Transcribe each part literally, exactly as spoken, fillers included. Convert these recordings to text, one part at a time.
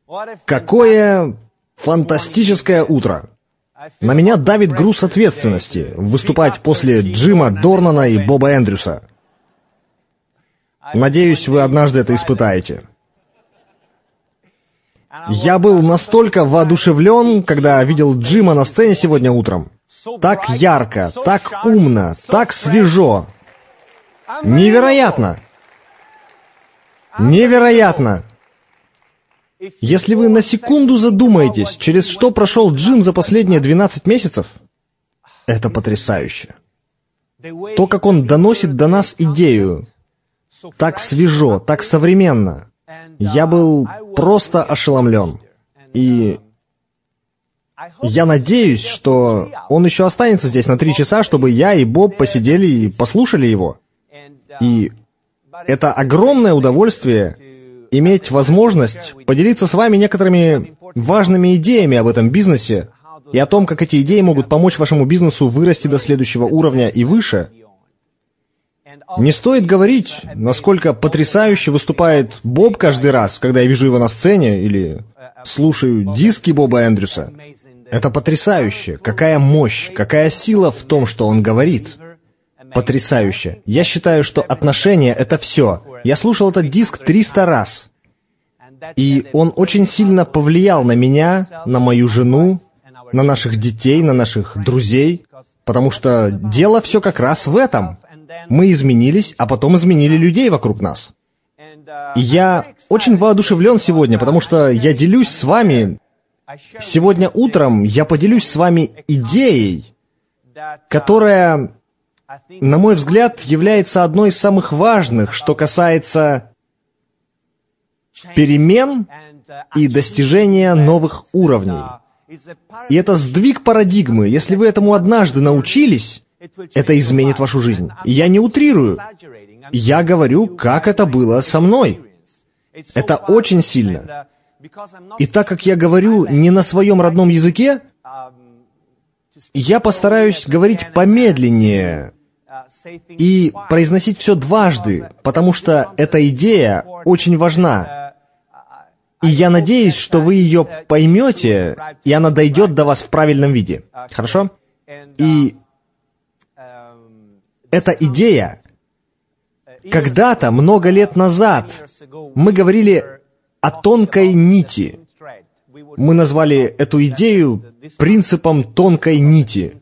Какое фантастическое утро! На меня давит груз ответственности выступать после Джима Дорнана и Боба Эндрюса. Надеюсь, вы однажды это испытаете. Я был настолько воодушевлен, когда видел Джима на сцене сегодня утром. Так ярко, так умно, так свежо. Невероятно! Невероятно! Если вы на секунду задумаетесь, через что прошел Джим за последние двенадцать месяцев, это потрясающе. То, как он доносит до нас идею, так свежо, так современно. Я был просто ошеломлен. И я надеюсь, что он еще останется здесь на три часа, чтобы я и Боб посидели и послушали его. И это огромное удовольствие иметь возможность поделиться с вами некоторыми важными идеями об этом бизнесе и о том, как эти идеи могут помочь вашему бизнесу вырасти до следующего уровня и выше. Не стоит говорить, насколько потрясающе выступает Боб каждый раз, когда я вижу его на сцене или слушаю диски Боба Эндрюса. Это потрясающе. Какая мощь, какая сила в том, что он говорит. Потрясающе. Я считаю, что отношения — это все. Я слушал этот диск триста раз. И он очень сильно повлиял на меня, на мою жену, на наших детей, на наших друзей. Потому что дело все как раз в этом. Мы изменились, а потом изменили людей вокруг нас. И я очень воодушевлен сегодня, потому что я делюсь с вами... Сегодня утром я поделюсь с вами идеей, которая, на мой взгляд, является одной из самых важных, что касается перемен и достижения новых уровней. И это сдвиг парадигмы. Если вы этому однажды научились, это изменит вашу жизнь. И я не утрирую. Я говорю, как это было со мной. Это очень сильно. И так как я говорю не на своем родном языке, я постараюсь говорить помедленнее и произносить все дважды, потому что эта идея очень важна. И я надеюсь, что вы ее поймете, и она дойдет до вас в правильном виде. Хорошо? И эта идея, когда-то, много лет назад, мы говорили о тонкой нити. Мы назвали эту идею принципом тонкой нити.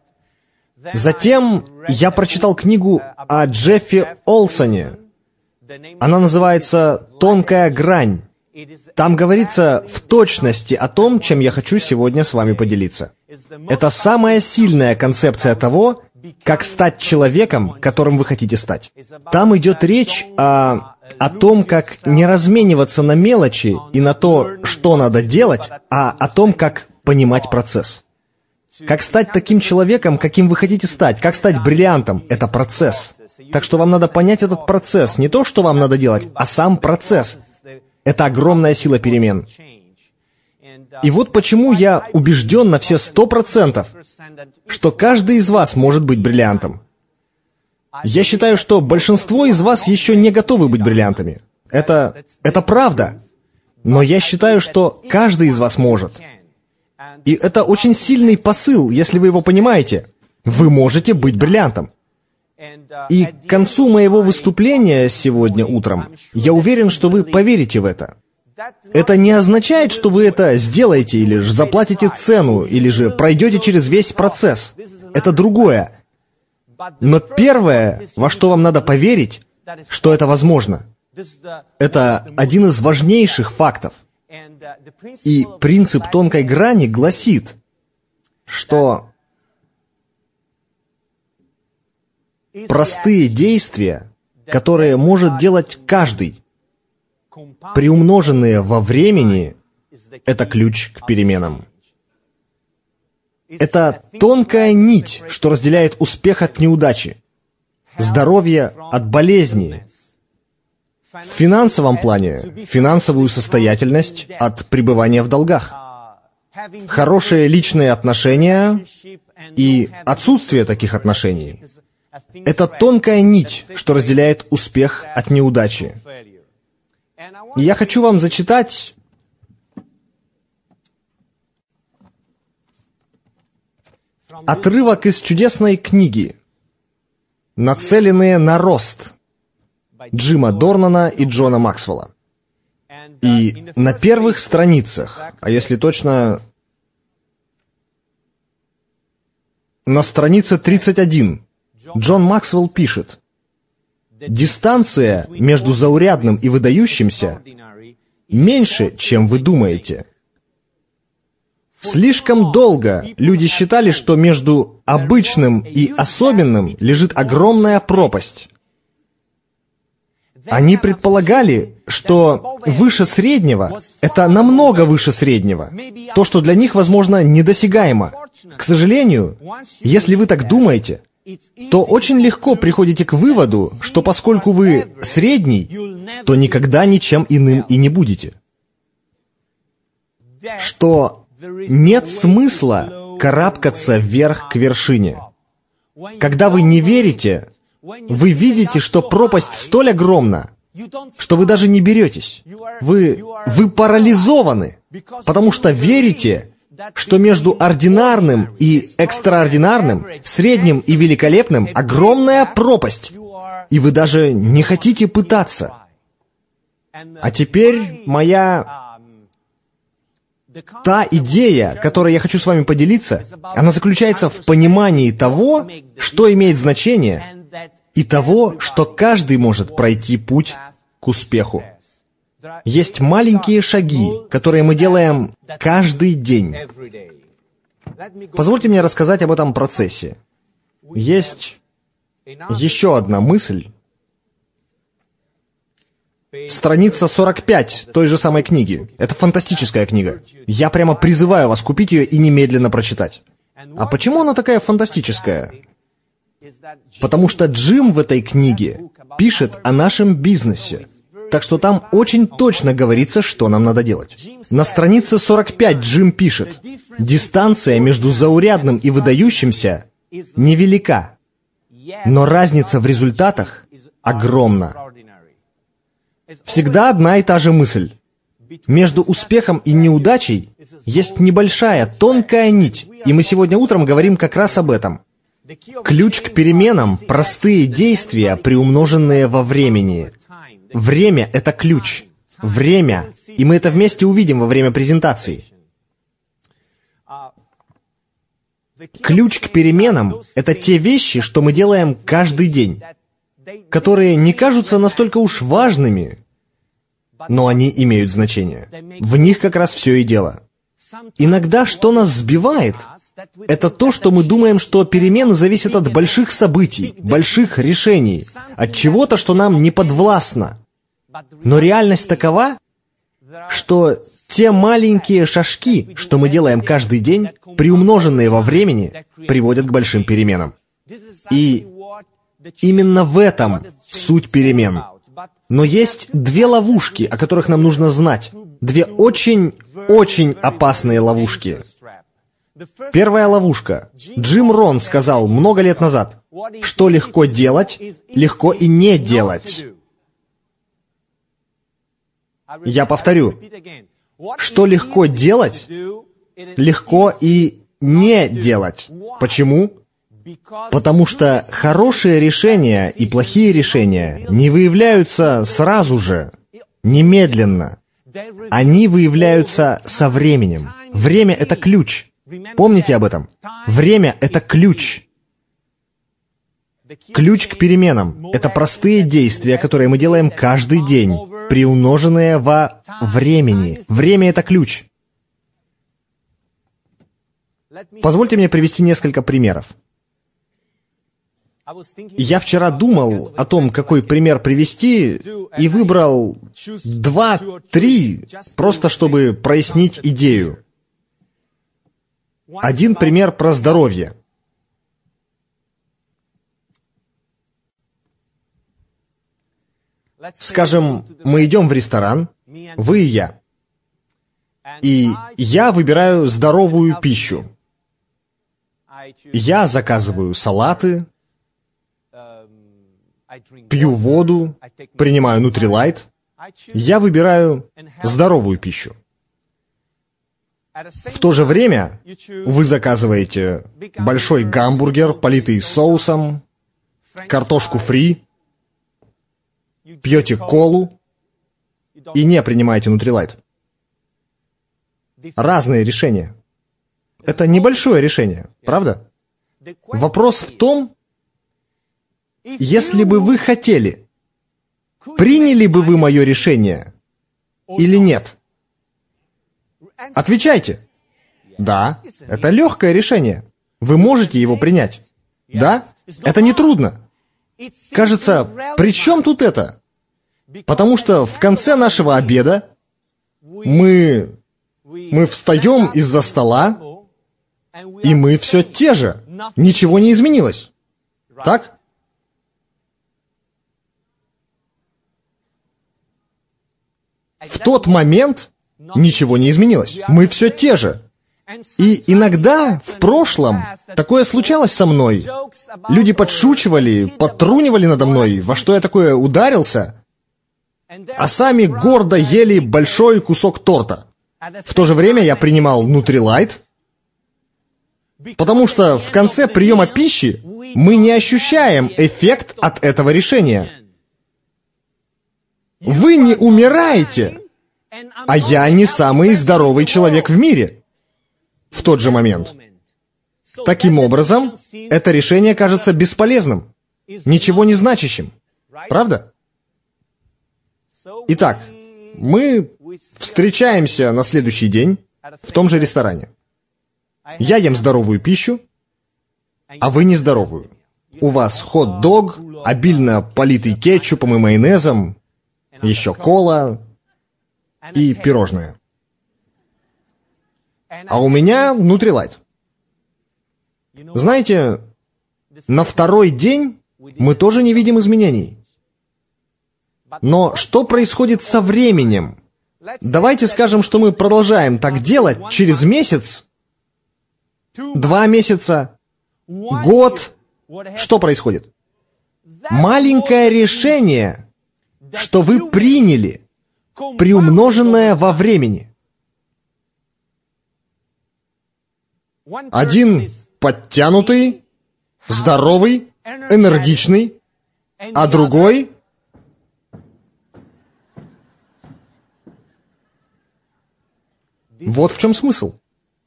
Затем я прочитал книгу о Джеффе Олсоне. Она называется «Тонкая грань». Там говорится в точности о том, чем я хочу сегодня с вами поделиться. Это самая сильная концепция того, как стать человеком, которым вы хотите стать. Там идет речь о, о том, как не размениваться на мелочи и на то, что надо делать, а о том, как понимать процесс. Как стать таким человеком, каким вы хотите стать, как стать бриллиантом — это процесс. Так что вам надо понять этот процесс, не то, что вам надо делать, а сам процесс. Это огромная сила перемен. И вот почему я убежден на все сто процентов, что каждый из вас может быть бриллиантом. Я считаю, что большинство из вас еще не готовы быть бриллиантами. Это, это правда. Но я считаю, что каждый из вас может. И это очень сильный посыл, если вы его понимаете. Вы можете быть бриллиантом. И к концу моего выступления сегодня утром, я уверен, что вы поверите в это. Это не означает, что вы это сделаете, или же заплатите цену, или же пройдете через весь процесс. Это другое. Но первое, во что вам надо поверить, что это возможно. Это один из важнейших фактов. И принцип тонкой грани гласит, что простые действия, которые может делать каждый, приумноженные во времени, это ключ к переменам. Это тонкая нить, что разделяет успех от неудачи, здоровье от болезни, в финансовом плане финансовую состоятельность от пребывания в долгах, хорошие личные отношения и отсутствие таких отношений. Это тонкая нить, что разделяет успех от неудачи. И я хочу вам зачитать Отрывок из чудесной книги «Нацеленные на рост» Джима Дорнана и Джона Максвелла. И на первых страницах, а если точно, на странице тридцать один, Джон Максвелл пишет: «Дистанция между заурядным и выдающимся меньше, чем вы думаете. Слишком долго люди считали, что между обычным и особенным лежит огромная пропасть. Они предполагали, что выше среднего — это намного выше среднего, то, что для них, возможно, недосягаемо. К сожалению, если вы так думаете, то очень легко приходите к выводу, что поскольку вы средний, то никогда ничем иным и не будете. Что нет смысла карабкаться вверх к вершине. Когда вы не верите, вы видите, что пропасть столь огромна, что вы даже не беретесь. Вы, вы парализованы, потому что верите, что между ординарным и экстраординарным, средним и великолепным огромная пропасть, и вы даже не хотите пытаться. А теперь моя... Та идея, которой я хочу с вами поделиться, она заключается в понимании того, что имеет значение, и того, что каждый может пройти путь к успеху. Есть маленькие шаги, которые мы делаем каждый день. Позвольте мне рассказать об этом процессе. Есть еще одна мысль. Страница сорок пять той же самой книги. Это фантастическая книга. Я прямо призываю вас купить ее и немедленно прочитать. А почему она такая фантастическая? Потому что Джим в этой книге пишет о нашем бизнесе. Так что там очень точно говорится, что нам надо делать. На странице сорок пять Джим пишет: «Дистанция между заурядным и выдающимся невелика, но разница в результатах огромна». Всегда одна и та же мысль. Между успехом и неудачей есть небольшая, тонкая нить, и мы сегодня утром говорим как раз об этом. Ключ к переменам — простые действия, приумноженные во времени. Время — это ключ. Время. И мы это вместе увидим во время презентации. Ключ к переменам — это те вещи, что мы делаем каждый день, которые не кажутся настолько уж важными, но они имеют значение. В них как раз все и дело. Иногда что нас сбивает, это то, что мы думаем, что перемены зависят от больших событий, больших решений, от чего-то, что нам не подвластно. Но реальность такова, что те маленькие шажки, что мы делаем каждый день, приумноженные во времени, приводят к большим переменам. И именно в этом суть перемен. Но есть две ловушки, о которых нам нужно знать. Две очень-очень опасные ловушки. Первая ловушка. Джим Рон сказал много лет назад: что легко делать, легко и не делать. Я повторю. Что легко делать, легко и не делать. Почему? Потому что хорошие решения и плохие решения не выявляются сразу же, немедленно. Они выявляются со временем. Время — это ключ. Помните об этом. Время — это ключ. Ключ к переменам — это простые действия, которые мы делаем каждый день, приумноженные во времени. Время — это ключ. Позвольте мне привести несколько примеров. Я вчера думал о том, какой пример привести, и выбрал два-три, просто чтобы прояснить идею. Один пример про здоровье. Скажем, мы идем в ресторан, вы и я. И я выбираю здоровую пищу. Я заказываю салаты, пью воду, принимаю Нутрилайт. Я выбираю здоровую пищу. В то же время вы заказываете большой гамбургер, политый соусом, картошку фри, пьете колу и не принимаете Nutrilite. Разные решения. Это небольшое решение, правда? Вопрос в том, если бы вы хотели, приняли бы вы мое решение или нет? Отвечайте. Да, это легкое решение. Вы можете его принять. Да, это не трудно. Кажется, при чем тут это? Потому что в конце нашего обеда мы, мы встаем из-за стола, и мы все те же. Ничего не изменилось. Так? В тот момент ничего не изменилось. Мы все те же. И иногда в прошлом такое случалось со мной. Люди подшучивали, подтрунивали надо мной, во что я такое ударился, а сами гордо ели большой кусок торта. В то же время я принимал Nutrilite, потому что в конце приема пищи мы не ощущаем эффект от этого решения. Вы не умираете, а я не самый здоровый человек в мире в тот же момент. Таким образом, это решение кажется бесполезным, ничего не значащим. Правда? Итак, мы встречаемся на следующий день в том же ресторане. Я ем здоровую пищу, а вы нездоровую. У вас хот-дог, обильно политый кетчупом и майонезом, еще кола и пирожное. А у меня Nutrilite. Знаете, на второй день мы тоже не видим изменений. Но что происходит со временем? Давайте скажем, что мы продолжаем так делать через месяц, два месяца, год. Что происходит? Маленькое решение, что вы приняли, приумноженное во времени. Один подтянутый, здоровый, энергичный, а другой... Вот в чем смысл.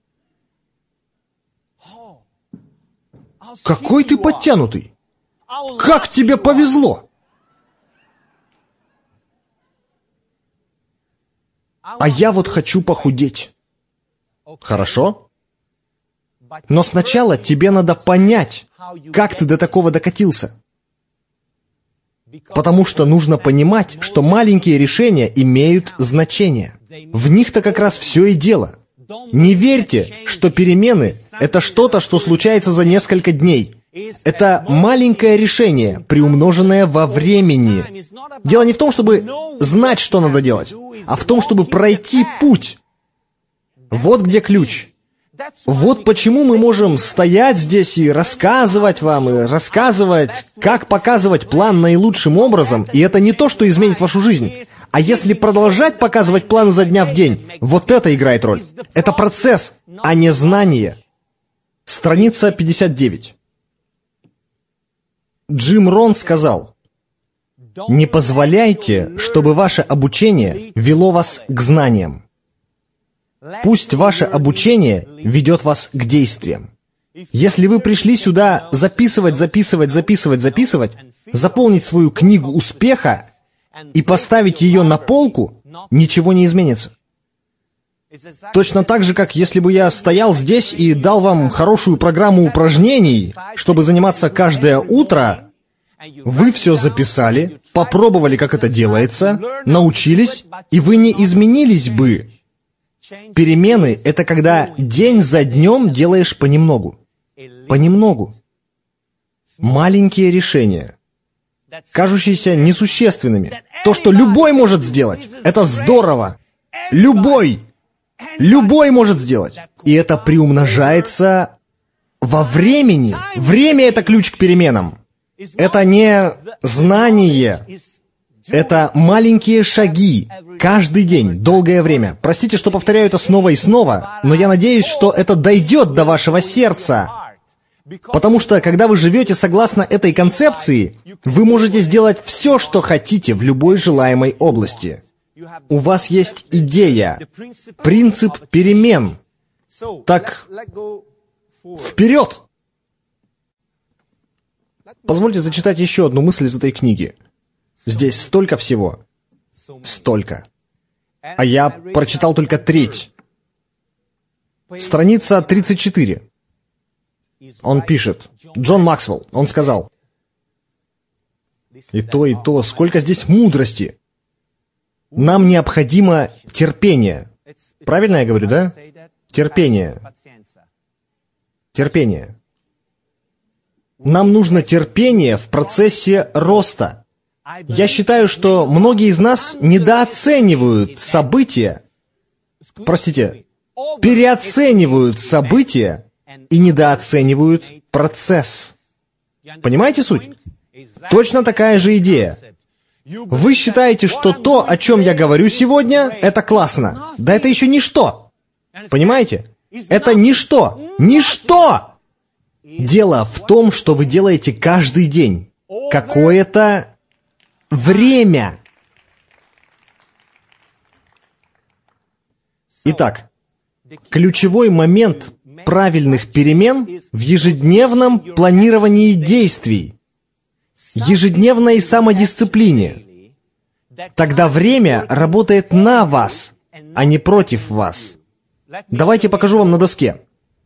Какой ты подтянутый! Как тебе повезло! А я вот хочу похудеть. Хорошо? Но сначала тебе надо понять, как ты до такого докатился. Потому что нужно понимать, что маленькие решения имеют значение. В них-то как раз все и дело. Не верьте, что перемены — это что-то, что случается за несколько дней. Это маленькое решение, приумноженное во времени. Дело не в том, чтобы знать, что надо делать, а в том, чтобы пройти путь. Вот где ключ. Вот почему мы можем стоять здесь и рассказывать вам, и рассказывать, как показывать план наилучшим образом, и это не то, что изменит вашу жизнь. А если продолжать показывать план изо дня в день, вот это играет роль. Это процесс, а не знание. Страница пятьдесят девять. Джим Рон сказал: «Не позволяйте, чтобы ваше обучение вело вас к знаниям. Пусть ваше обучение ведет вас к действиям. Если вы пришли сюда записывать, записывать, записывать, записывать, заполнить свою книгу успеха и поставить ее на полку, ничего не изменится. Точно так же, как если бы я стоял здесь и дал вам хорошую программу упражнений, чтобы заниматься каждое утро, вы все записали, попробовали, как это делается, научились, и вы не изменились бы. Перемены — это когда день за днем делаешь понемногу. Понемногу. Маленькие решения, кажущиеся несущественными. То, что любой может сделать. Это здорово. Любой. Любой может сделать. И это приумножается во времени. Время — это ключ к переменам. Это не знание. Это маленькие шаги, каждый день, долгое время. Простите, что повторяю это снова и снова, но я надеюсь, что это дойдет до вашего сердца. Потому что, когда вы живете согласно этой концепции, вы можете сделать все, что хотите в любой желаемой области. У вас есть идея, принцип перемен. Так, вперед! Позвольте зачитать еще одну мысль из этой книги. Здесь столько всего. Столько. А я прочитал только треть. Страница тридцать четыре. Он пишет. Джон Максвелл, он сказал. И то, и то, сколько здесь мудрости. Нам необходимо терпение. Правильно я говорю, да? Терпение. Терпение. Нам нужно терпение в процессе роста. Я считаю, что многие из нас недооценивают события, простите, переоценивают события и недооценивают процесс. Понимаете суть? Точно такая же идея. Вы считаете, что то, о чем я говорю сегодня, это классно. Да это еще ничто. Понимаете? Это ничто. Ничто! Дело в том, что вы делаете каждый день. Какое-то время. Итак, ключевой момент правильных перемен в ежедневном планировании действий, ежедневной самодисциплине. Тогда время работает на вас, а не против вас. Давайте покажу вам на доске.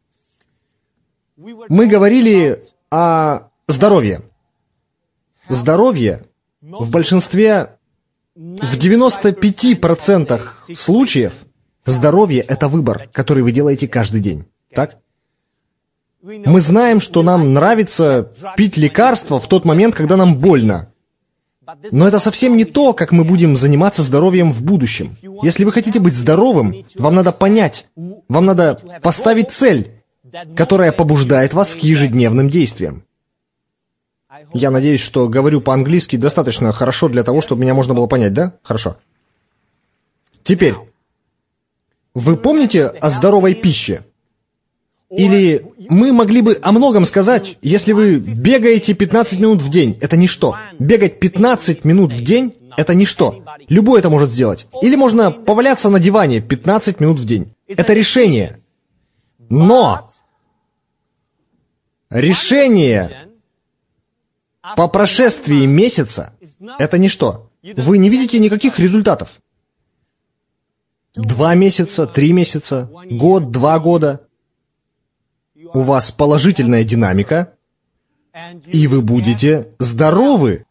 Мы говорили о здоровье. Здоровье в большинстве, в девяноста пяти процентах случаев, здоровье — это выбор, который вы делаете каждый день. Так? Мы знаем, что нам нравится пить лекарства в тот момент, когда нам больно. Но это совсем не то, как мы будем заниматься здоровьем в будущем. Если вы хотите быть здоровым, вам надо понять, вам надо поставить цель, которая побуждает вас к ежедневным действиям. Я надеюсь, что говорю по-английски достаточно хорошо для того, чтобы меня можно было понять, да? Хорошо. Теперь, вы помните о здоровой пище? Или мы могли бы о многом сказать, если вы бегаете пятнадцать минут в день, это ничто. Бегать пятнадцать минут в день — это ничто. Любой это может сделать. Или можно поваляться на диване пятнадцать минут в день. Это решение. Но решение по прошествии месяца — это ничто. Вы не видите никаких результатов. Два месяца, три месяца, год, два года. У вас положительная динамика, и вы будете здоровы.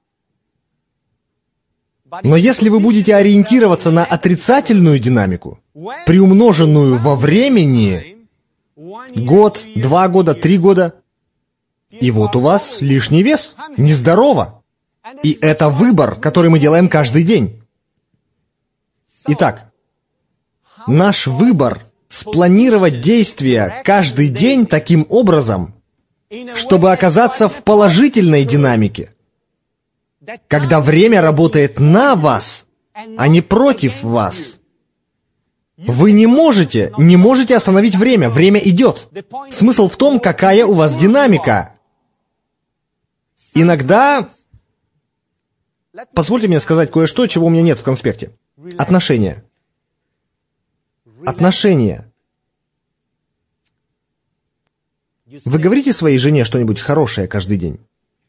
Но если вы будете ориентироваться на отрицательную динамику, приумноженную во времени, год, два года, три года, и вот у вас лишний вес, нездорово. И это выбор, который мы делаем каждый день. Итак, наш выбор — спланировать действия каждый день таким образом, чтобы оказаться в положительной динамике, когда время работает на вас, а не против вас. Вы не можете, не можете остановить время, время идет. Смысл в том, какая у вас динамика. Иногда, позвольте мне сказать кое-что, чего у меня нет в конспекте. Отношения. Отношения. Вы говорите своей жене что-нибудь хорошее каждый день?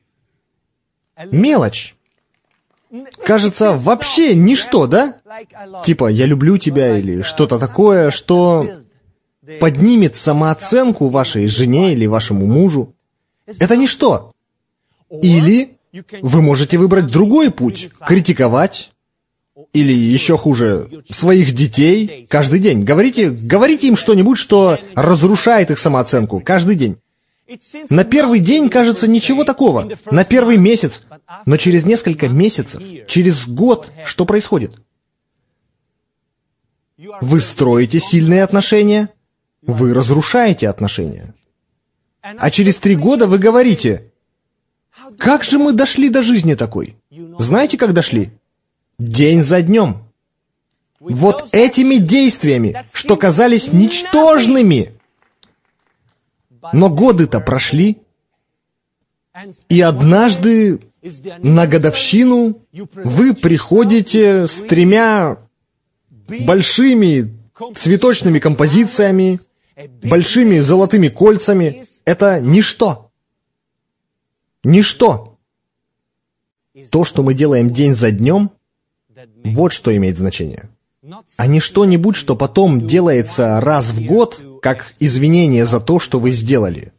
Мелочь. Кажется, вообще ничто, да? Типа, я люблю тебя или что-то такое, что поднимет самооценку вашей жене или вашему мужу. Это ничто. Или вы можете выбрать другой путь, критиковать, или еще хуже, своих детей каждый день. Говорите, говорите им что-нибудь, что разрушает их самооценку каждый день. На первый день кажется ничего такого, на первый месяц, но через несколько месяцев, через год, что происходит? Вы строите сильные отношения, вы разрушаете отношения. А через три года вы говорите: как же мы дошли до жизни такой? Знаете, как дошли? День за днем. Вот этими действиями, что казались ничтожными. Но годы-то прошли, и однажды на годовщину вы приходите с тремя большими цветочными композициями, большими золотыми кольцами. Это ничто. Ничто. То, что мы делаем день за днем, вот что имеет значение. А не что-нибудь, что потом делается раз в год, как извинение за то, что вы сделали.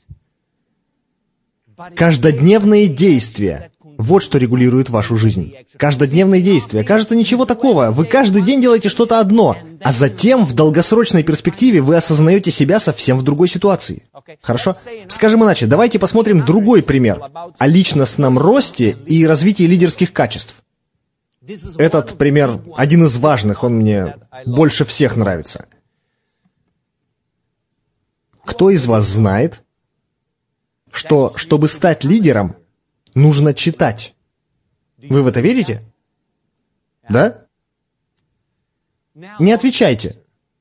Каждодневные действия. Вот что регулирует вашу жизнь. Каждодневные действия. Кажется, ничего такого. Вы каждый день делаете что-то одно, а затем в долгосрочной перспективе вы осознаете себя совсем в другой ситуации. Хорошо? Скажем иначе, давайте посмотрим другой пример о личностном росте и развитии лидерских качеств. Этот пример один из важных, он мне больше всех нравится. Кто из вас знает, что, чтобы стать лидером, нужно читать? Вы в это верите? Да? Не отвечайте.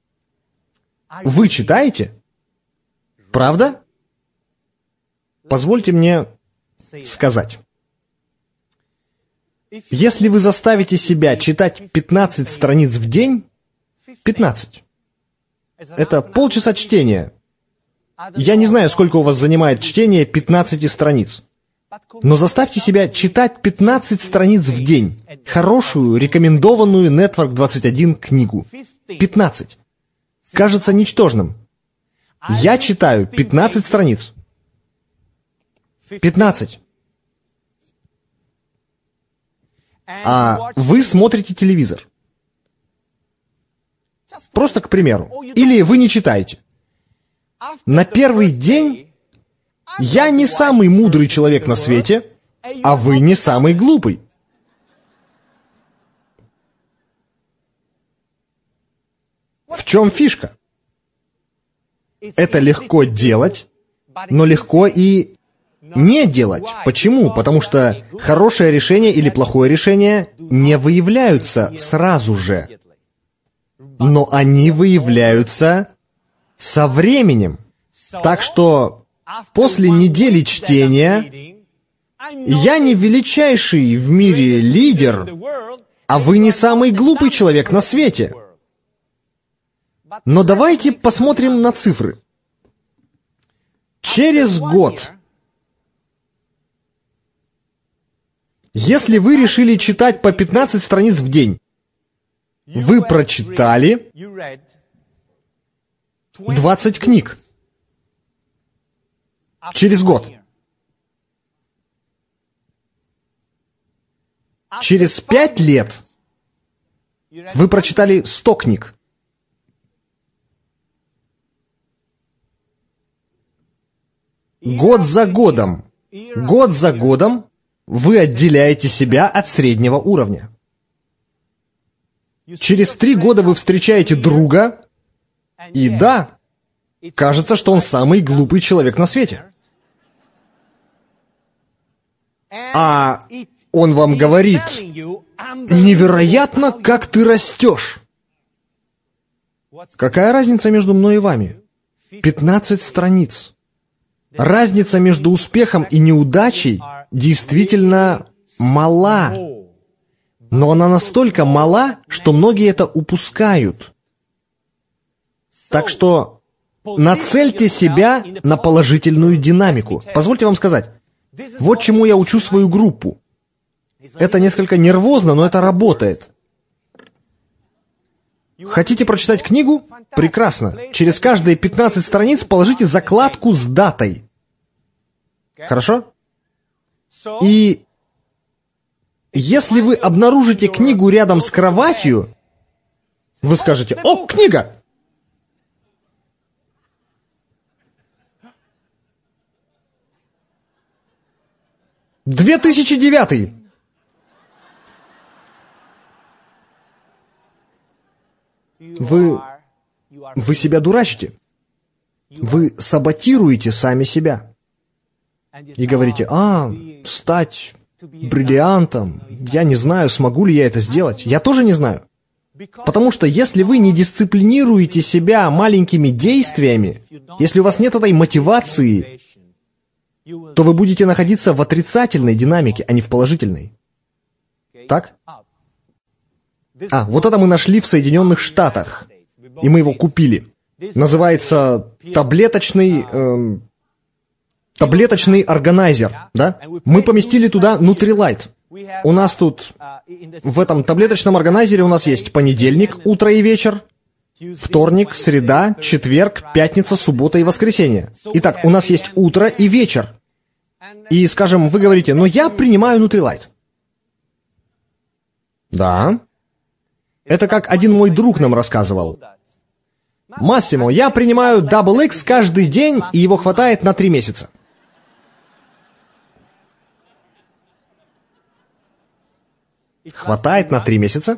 Вы читаете? Правда? Позвольте мне сказать. Если вы заставите себя читать пятнадцать страниц в день, пятнадцать. Это полчаса чтения. Я не знаю, сколько у вас занимает чтение пятнадцати страниц. Но заставьте себя читать пятнадцать страниц в день. Хорошую, рекомендованную Network двадцать один книгу. пятнадцать. Кажется ничтожным. Я читаю пятнадцать страниц. пятнадцать. А вы смотрите телевизор. Просто к примеру. Или вы не читаете. На первый день я не самый мудрый человек на свете, а вы не самый глупый. В чем фишка? Это легко делать, но легко и не делать. Почему? Потому что хорошее решение или плохое решение не выявляются сразу же. Но они выявляются со временем. Так что после недели чтения я не величайший в мире лидер, а вы не самый глупый человек на свете. Но давайте посмотрим на цифры. Через год, если вы решили читать по пятнадцать страниц в день, вы прочитали двадцать книг. Через год. Через пять лет вы прочитали сто книг. Год за годом, год за годом вы отделяете себя от среднего уровня. Через три года вы встречаете друга, и да, кажется, что он самый глупый человек на свете. А он вам говорит: невероятно, как ты растешь. Какая разница между мной и вами? пятнадцать страниц. Разница между успехом и неудачей действительно мала. Но она настолько мала, что многие это упускают. Так что нацельте себя на положительную динамику. Позвольте вам сказать, вот чему я учу свою группу. Это несколько нервозно, но это работает. Хотите прочитать книгу? Прекрасно. Через каждые пятнадцать страниц положите закладку с датой. Хорошо? И если вы обнаружите книгу рядом с кроватью, вы скажете: «О, книга!» две тысячи девятый. Вы, вы себя дурачите. Вы саботируете сами себя. И говорите: «А, стать бриллиантом. Я не знаю, смогу ли я это сделать. Я тоже не знаю. Потому что если вы не дисциплинируете себя маленькими действиями, если у вас нет этой мотивации, то вы будете находиться в отрицательной динамике, а не в положительной. Так? А, вот это мы нашли в Соединенных Штатах. И мы его купили. Называется таблеточный... Эм, таблеточный органайзер, да? Мы поместили туда Nutrilite. У нас тут, в этом таблеточном органайзере у нас есть понедельник, утро и вечер, вторник, среда, четверг, пятница, суббота и воскресенье. Итак, у нас есть утро и вечер. И, скажем, вы говорите, но я принимаю Nutrilite. Да. Это как один мой друг нам рассказывал. Массимо, я принимаю Double X каждый день, и его хватает на три месяца. Хватает на три месяца?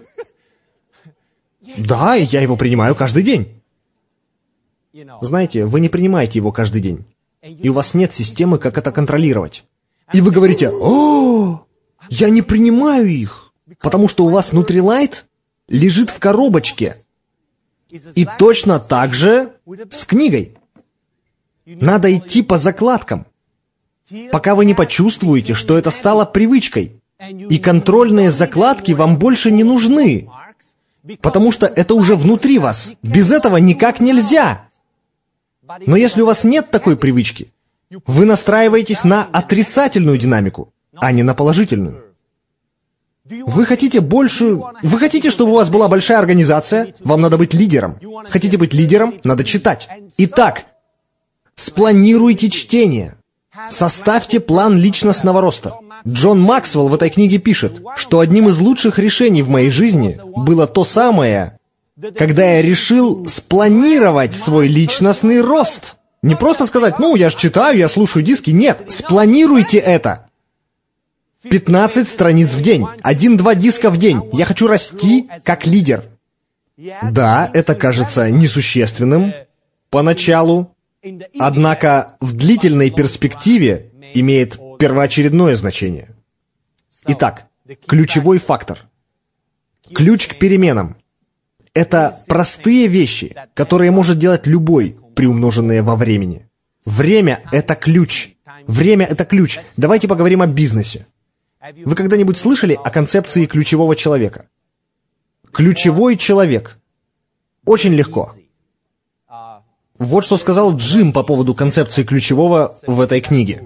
Да, и я его принимаю каждый день. Знаете, вы не принимаете его каждый день. И у вас нет системы, как это контролировать. И вы говорите, о, я не принимаю их, потому что у вас Nutrilite лежит в коробочке. И точно так же с книгой. Надо идти по закладкам, пока вы не почувствуете, что это стало привычкой. И контрольные закладки вам больше не нужны, потому что это уже внутри вас. Без этого никак нельзя. Но если у вас нет такой привычки, вы настраиваетесь на отрицательную динамику, а не на положительную. Вы хотите больше... Вы хотите, чтобы у вас была большая организация? Вам надо быть лидером. Хотите быть лидером? Надо читать. Итак, спланируйте чтение. Составьте план личностного роста. Джон Максвелл в этой книге пишет, что одним из лучших решений в моей жизни было то самое, когда я решил спланировать свой личностный рост. Не просто сказать, ну, я ж читаю, я слушаю диски. Нет, спланируйте это. пятнадцать страниц в день, один-два диска в день. Я хочу расти как лидер. Да, это кажется несущественным поначалу, однако в длительной перспективе имеет первоочередное значение. Итак, ключевой фактор. Ключ к переменам. Это простые вещи, которые может делать любой, приумноженные во времени. Время — это ключ. Время — это ключ. Давайте поговорим о бизнесе. Вы когда-нибудь слышали о концепции ключевого человека? Ключевой человек. Очень легко. Вот что сказал Джим по поводу концепции ключевого в этой книге.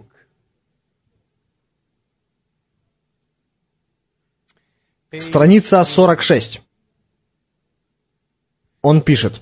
Страница сорок шесть. Он пишет,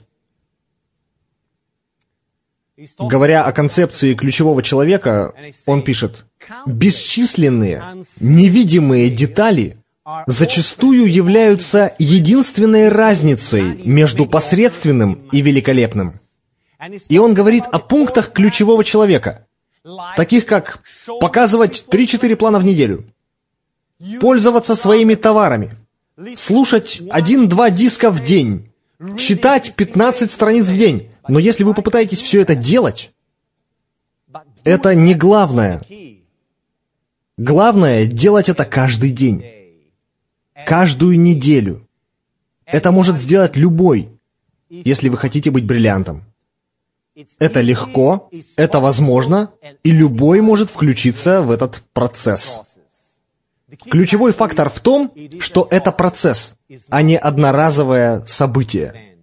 говоря о концепции ключевого человека, он пишет, «Бесчисленные, невидимые детали зачастую являются единственной разницей между посредственным и великолепным». И он говорит о пунктах ключевого человека, таких как показывать три-четыре плана в неделю, пользоваться своими товарами, слушать один-два диска в день, читать пятнадцать страниц в день. Но если вы попытаетесь все это делать, это не главное. Главное — делать это каждый день, каждую неделю. Это может сделать любой, если вы хотите быть бриллиантом. Это легко, это возможно, и любой может включиться в этот процесс. Ключевой фактор в том, что это процесс, а не одноразовое событие.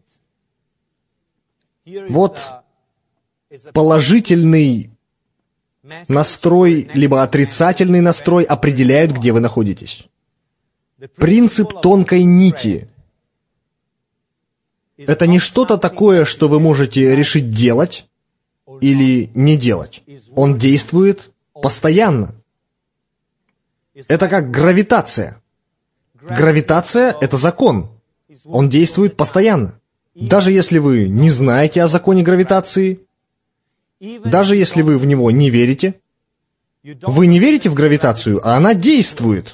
Вот положительный настрой, либо отрицательный настрой определяют, где вы находитесь. Принцип тонкой нити. Это не что-то такое, что вы можете решить делать или не делать. Он действует постоянно. Это как гравитация. Гравитация — это закон. Он действует постоянно. Даже если вы не знаете о законе гравитации, даже если вы в него не верите, вы не верите в гравитацию, а она действует.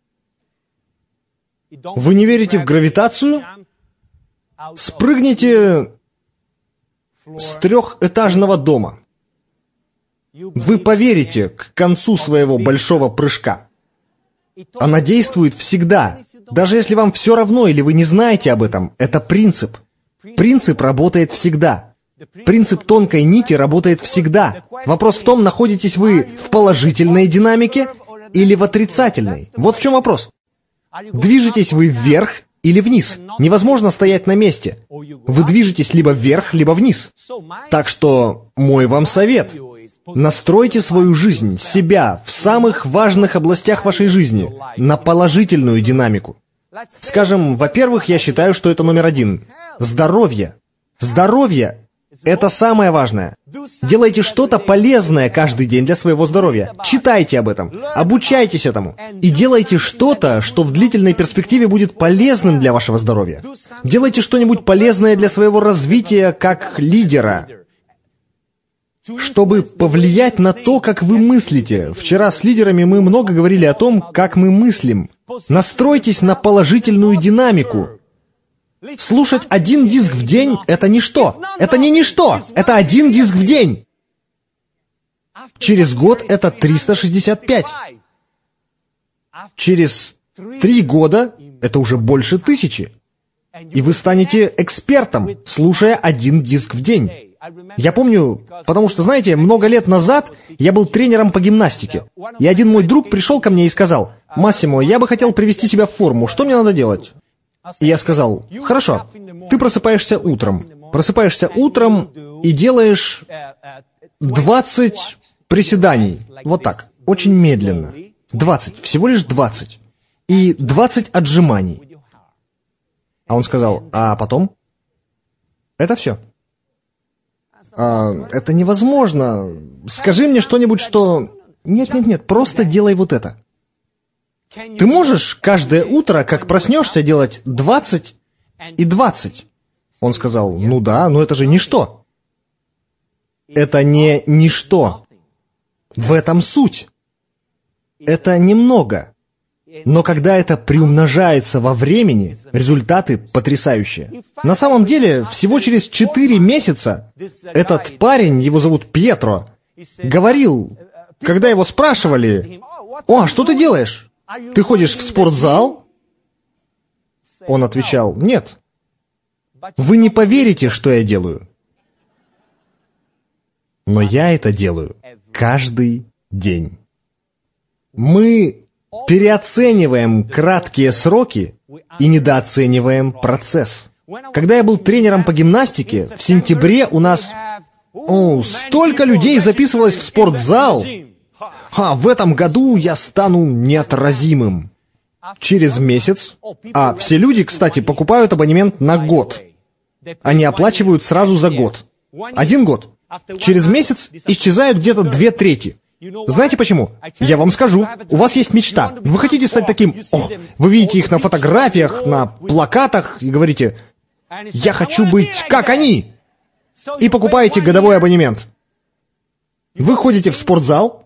Вы не верите в гравитацию? Спрыгните с трехэтажного дома. Вы поверите к концу своего большого прыжка. Она действует всегда. Даже если вам все равно или вы не знаете об этом, это принцип. Принцип работает всегда. Принцип тонкой нити работает всегда. Вопрос в том, находитесь вы в положительной динамике или в отрицательной. Вот в чем вопрос. Движетесь вы вверх или вниз. Невозможно стоять на месте. Вы движетесь либо вверх, либо вниз. Так что мой вам совет. Настройте свою жизнь, себя, в самых важных областях вашей жизни, на положительную динамику. Скажем, во-первых, я считаю, что это номер один. Здоровье. Здоровье – это самое важное. Делайте что-то полезное каждый день для своего здоровья. Читайте об этом, обучайтесь этому. И делайте что-то, что в длительной перспективе будет полезным для вашего здоровья. Делайте что-нибудь полезное для своего развития как лидера, чтобы повлиять на то, как вы мыслите. Вчера с лидерами мы много говорили о том, как мы мыслим. Настройтесь на положительную динамику. Слушать один диск в день – это ничто. Это не ничто. Это один диск в день. Через год это триста шестьдесят пять. Через три года это уже больше тысячи. И вы станете экспертом, слушая один диск в день. Я помню, потому что, знаете, много лет назад я был тренером по гимнастике. И один мой друг пришел ко мне и сказал: «Массимо, я бы хотел привести себя в форму. Что мне надо делать?» И я сказал: «Хорошо, ты просыпаешься утром. Просыпаешься утром и делаешь двадцать приседаний. Вот так, очень медленно. двадцать, всего лишь двадцать. И двадцать отжиманий». А он сказал: «А потом?» «Это все». А, «это невозможно. Скажи мне что-нибудь, что...» «Нет-нет-нет, просто делай вот это». Ты можешь каждое утро, как проснешься, делать двадцать и двадцать? Он сказал: «Ну да, но это же ничто». Это не ничто. В этом суть. Это немного. Но когда это приумножается во времени, результаты потрясающие. На самом деле, всего через четыре месяца этот парень, его зовут Пьетро, говорил, когда его спрашивали: «О, а что ты делаешь? Ты ходишь в спортзал?» Он отвечал: «Нет. Вы не поверите, что я делаю. Но я это делаю каждый день». Мы переоцениваем краткие сроки и недооцениваем процесс. Когда я был тренером по гимнастике, в сентябре у нас о, столько людей записывалось в спортзал. А в этом году я стану неотразимым. Через месяц, а все люди, кстати, покупают абонемент на год. Они оплачивают сразу за год. Один год. Через месяц исчезают где-то две трети. Знаете почему? Я вам скажу. У вас есть мечта. Вы хотите стать таким... О, вы видите их на фотографиях, на плакатах и говорите: «Я хочу быть как они!» И покупаете годовой абонемент. Вы ходите в спортзал.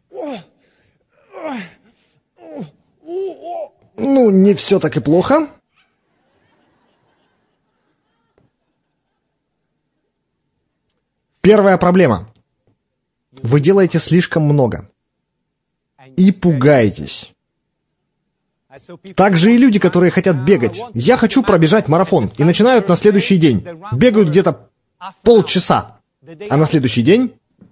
Ну, не все так и плохо. Первая проблема. Вы делаете слишком много. И пугаетесь. Также и люди, которые хотят бегать. «Я хочу пробежать марафон». И начинают на следующий день. Бегают где-то полчаса. А на следующий день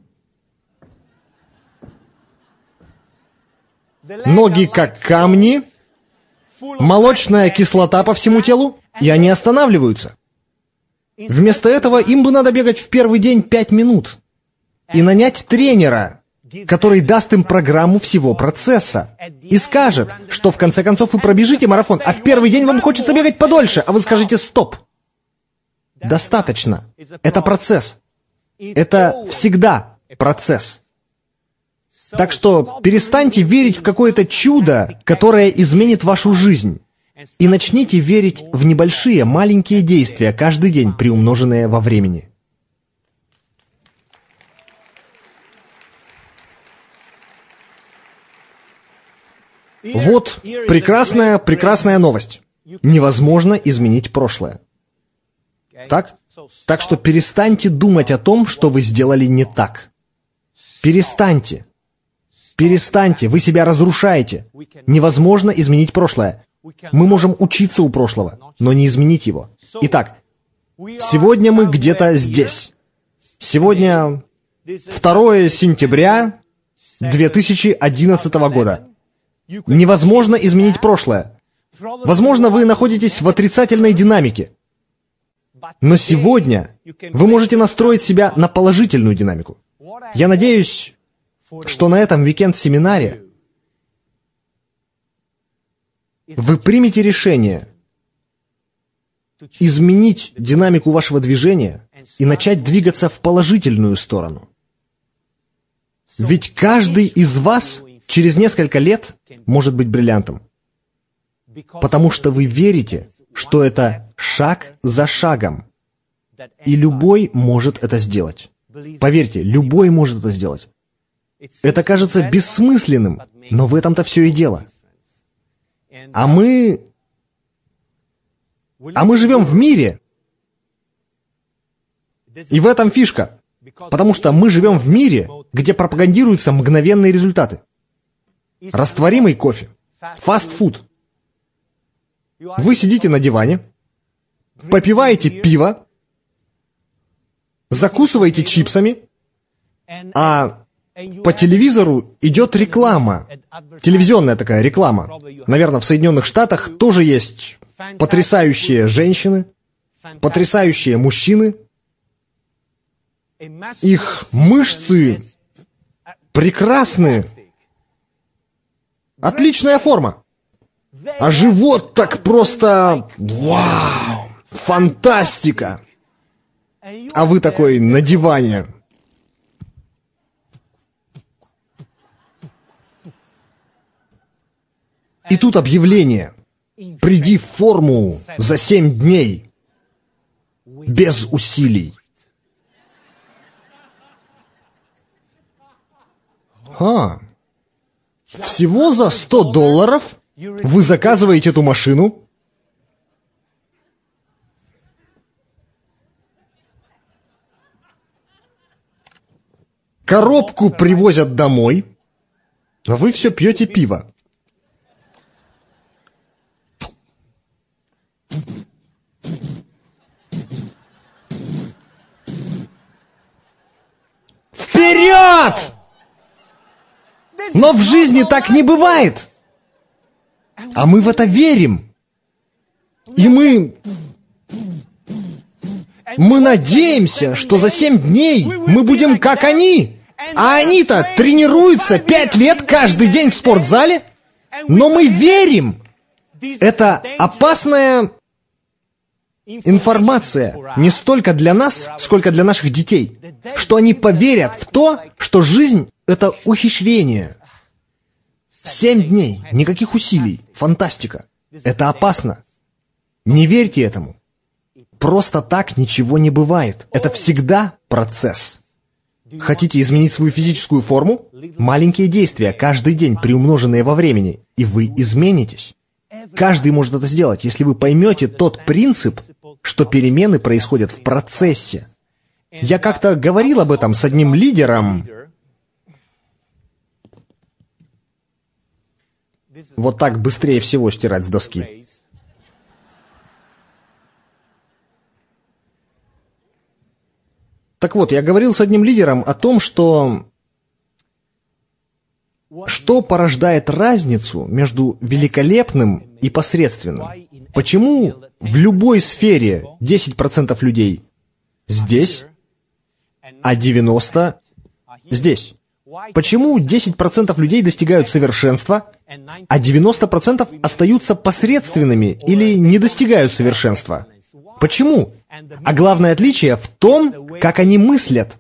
ноги как камни, молочная кислота по всему телу, и они останавливаются. Вместо этого им бы надо бегать в первый день пять минут. И нанять тренера, который даст им программу всего процесса. И скажет, что в конце концов вы пробежите марафон, а в первый день вам хочется бегать подольше, а вы скажете: «Стоп». Достаточно. Это процесс. Это всегда процесс. Так что перестаньте верить в какое-то чудо, которое изменит вашу жизнь. И начните верить в небольшие, маленькие действия каждый день, приумноженные во времени. Вот прекрасная, прекрасная новость. Невозможно изменить прошлое. Так? Так что перестаньте думать о том, что вы сделали не так. Перестаньте. Перестаньте, вы себя разрушаете. Невозможно изменить прошлое. Мы можем учиться у прошлого, но не изменить его. Итак, сегодня мы где-то здесь. Сегодня второе сентября две тысячи одиннадцатого года. Невозможно изменить прошлое. Возможно, вы находитесь в отрицательной динамике. Но сегодня вы можете настроить себя на положительную динамику. Я надеюсь, что на этом уикенд-семинаре вы примете решение изменить динамику вашего движения и начать двигаться в положительную сторону. Ведь каждый из вас через несколько лет может быть бриллиантом, потому что вы верите, что это шаг за шагом, и любой может это сделать. Поверьте, любой может это сделать. Это кажется бессмысленным, но в этом-то все и дело. А мы... А мы живем в мире, и в этом фишка, потому что мы живем в мире, где пропагандируются мгновенные результаты. Растворимый кофе, фастфуд. Вы сидите на диване, попиваете пиво, закусываете чипсами, а по телевизору идет реклама, телевизионная такая реклама. Наверное, в Соединенных Штатах тоже есть потрясающие женщины, потрясающие мужчины. Их мышцы прекрасны. Отличная форма. А живот так просто... Вау! Фантастика! А вы такой на диване. И тут объявление. Приди в форму за семь дней. Без усилий. А, всего за сто долларов вы заказываете эту машину? Коробку привозят домой, а вы все пьете пиво. Вперед! Но в жизни так не бывает. А мы в это верим. И мы... Мы надеемся, что за семь дней мы будем как они. А они-то тренируются пять лет каждый день в спортзале. Но мы верим. Это опасная информация не столько для нас, сколько для наших детей. Что они поверят в то, что жизнь — это ухищрение. Семь дней, никаких усилий, фантастика. Это опасно. Не верьте этому. Просто так ничего не бывает. Это всегда процесс. Хотите изменить свою физическую форму? Маленькие действия, каждый день, приумноженные во времени, и вы изменитесь. Каждый может это сделать, если вы поймете тот принцип, что перемены происходят в процессе. Я как-то говорил об этом с одним лидером. Вот так быстрее всего стирать с доски. Так вот, я говорил с одним лидером о том, что... Что порождает разницу между великолепным и посредственным? Почему в любой сфере десять процентов людей здесь, а девяносто процентов здесь? Почему десять процентов людей достигают совершенства, а девяносто процентов остаются посредственными или не достигают совершенства? Почему? А главное отличие в том, как они мыслят.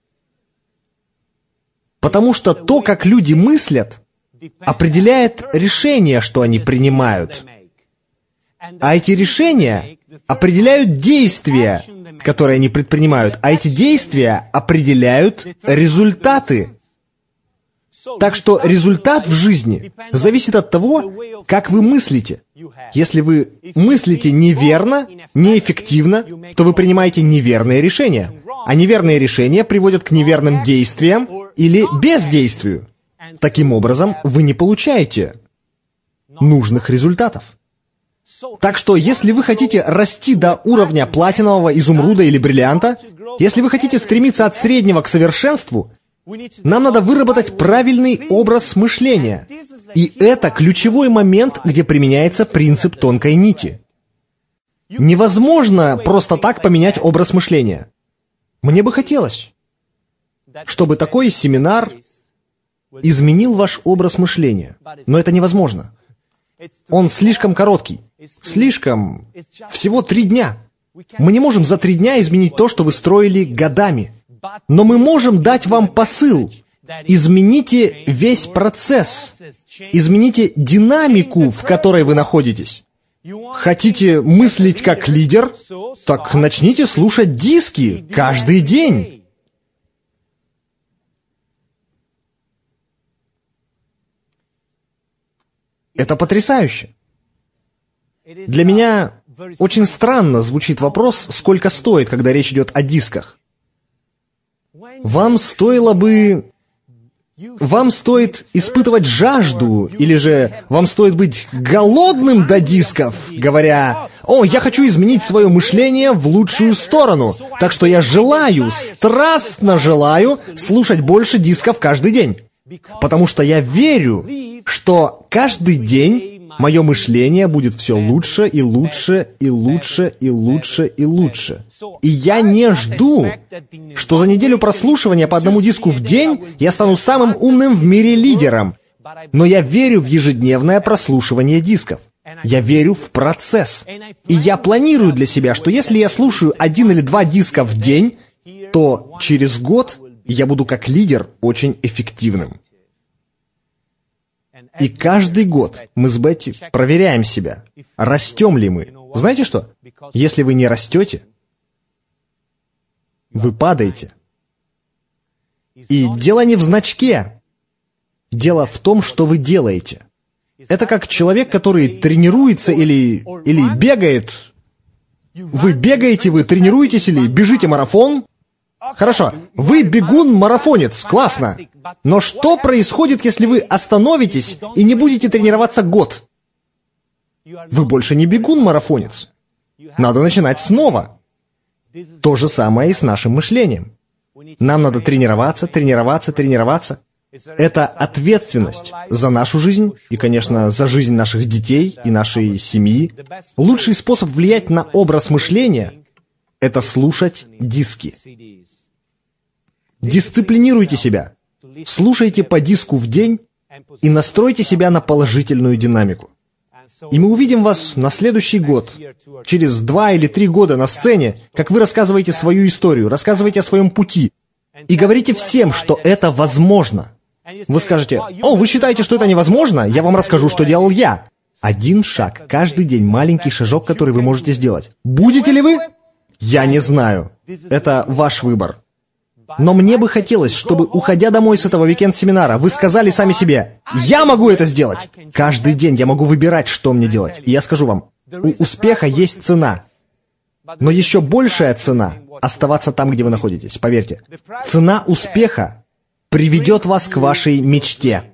Потому что то, как люди мыслят, определяет решения, что они принимают. А эти решения определяют действия, которые они предпринимают. А эти действия определяют результаты. Так что результат в жизни зависит от того, как вы мыслите. Если вы мыслите неверно, неэффективно, то вы принимаете неверные решения. А неверные решения приводят к неверным действиям или бездействию. Таким образом, вы не получаете нужных результатов. Так что, если вы хотите расти до уровня платинового, изумруда или бриллианта, если вы хотите стремиться от среднего к совершенству, нам надо выработать правильный образ мышления. И это ключевой момент, где применяется принцип тонкой нити. Невозможно просто так поменять образ мышления. Мне бы хотелось, чтобы такой семинар изменил ваш образ мышления. Но это невозможно. Он слишком короткий. Слишком... Всего три дня. Мы не можем за три дня изменить то, что вы строили годами. Но мы можем дать вам посыл. Измените весь процесс. Измените динамику, в которой вы находитесь. Хотите мыслить как лидер? Так начните слушать диски каждый день. Это потрясающе. Для меня очень странно звучит вопрос, сколько стоит, когда речь идет о дисках. Вам стоило бы... Вам стоит испытывать жажду, или же вам стоит быть голодным до дисков, говоря: «О, я хочу изменить свое мышление в лучшую сторону, так что я желаю, страстно желаю слушать больше дисков каждый день, потому что я верю, что каждый день мое мышление будет все лучше и лучше и лучше и лучше и лучше. И я не жду, что за неделю прослушивания по одному диску в день я стану самым умным в мире лидером. Но я верю в ежедневное прослушивание дисков. Я верю в процесс. И я планирую для себя, что если я слушаю один или два диска в день, то через год я буду как лидер очень эффективным». И каждый год мы с Бетти проверяем себя, растем ли мы. Знаете что? Если вы не растете, вы падаете. И дело не в значке. Дело в том, что вы делаете. Это как человек, который тренируется или, или бегает. Вы бегаете, вы тренируетесь или бежите марафон. Хорошо, вы бегун-марафонец, классно. Но что происходит, если вы остановитесь и не будете тренироваться год? Вы больше не бегун-марафонец. Надо начинать снова. То же самое и с нашим мышлением. Нам надо тренироваться, тренироваться, тренироваться. Это ответственность за нашу жизнь и, конечно, за жизнь наших детей и нашей семьи. Лучший способ влиять на образ мышления — это слушать диски. Дисциплинируйте себя. Слушайте по диску в день и настройте себя на положительную динамику. И мы увидим вас на следующий год, через два или три года на сцене, как вы рассказываете свою историю, рассказываете о своем пути, и говорите всем, что это возможно. Вы скажете: «О, вы считаете, что это невозможно? Я вам расскажу, что делал я». Один шаг, каждый день, маленький шажок, который вы можете сделать. Будете ли вы? Я не знаю. Это ваш выбор. Но мне бы хотелось, чтобы, уходя домой с этого уикенд-семинара, вы сказали сами себе: «Я могу это сделать!» Каждый день я могу выбирать, что мне делать. И я скажу вам, у успеха есть цена. Но еще большая цена — оставаться там, где вы находитесь. Поверьте, цена успеха приведет вас к вашей мечте.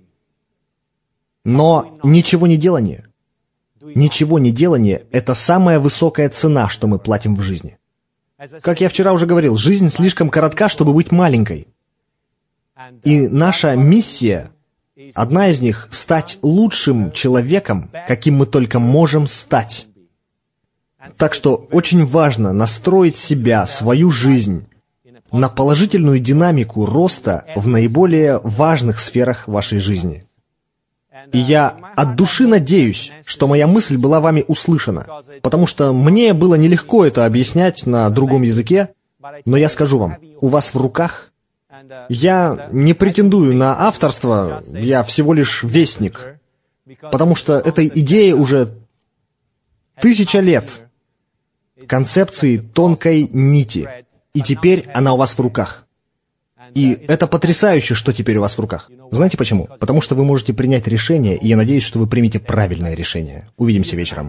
Но ничего не делание, ничего не делание — это самая высокая цена, что мы платим в жизни. Как я вчера уже говорил, жизнь слишком коротка, чтобы быть маленькой. И наша миссия, одна из них — стать лучшим человеком, каким мы только можем стать. Так что очень важно настроить себя, свою жизнь на положительную динамику роста в наиболее важных сферах вашей жизни. И я от души надеюсь, что моя мысль была вами услышана, потому что мне было нелегко это объяснять на другом языке, но я скажу вам, у вас в руках. Я не претендую на авторство, я всего лишь вестник, потому что этой идее уже тысяча лет, концепции тонкой нити, и теперь она у вас в руках. И это потрясающе, что теперь у вас в руках. Знаете почему? Потому что вы можете принять решение, и я надеюсь, что вы примете правильное решение. Увидимся вечером.